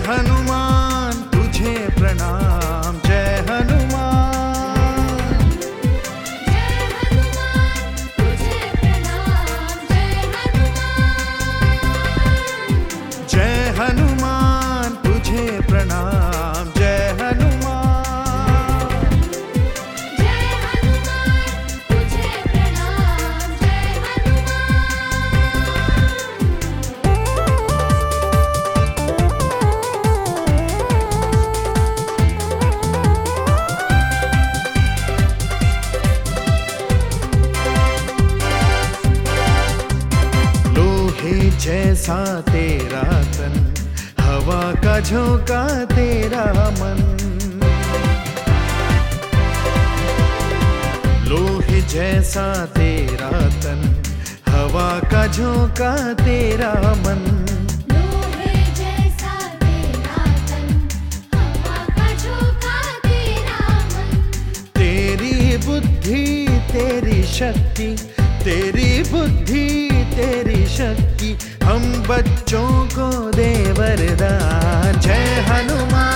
हनुमान तुझे प्रणाम, जय हनुमान। जय हनुमान तुझे प्रणाम, जय हनुमान। जय हनुमान तुझे प्रणाम, जय हनुमान। लोहे जैसा तेरा तन, हवा का झोंका तेरा मन। लोहे जैसा तेरा तन, हवा का झोंका तेरा मन। लोहे जैसा तेरा तन, हवा का झोंका तेरा मन। तेरी बुद्धि तेरी शक्ति, तेरी बुद्धि तेरी शक्ति, हम बच्चों को दे वरदान। जय हनुमान।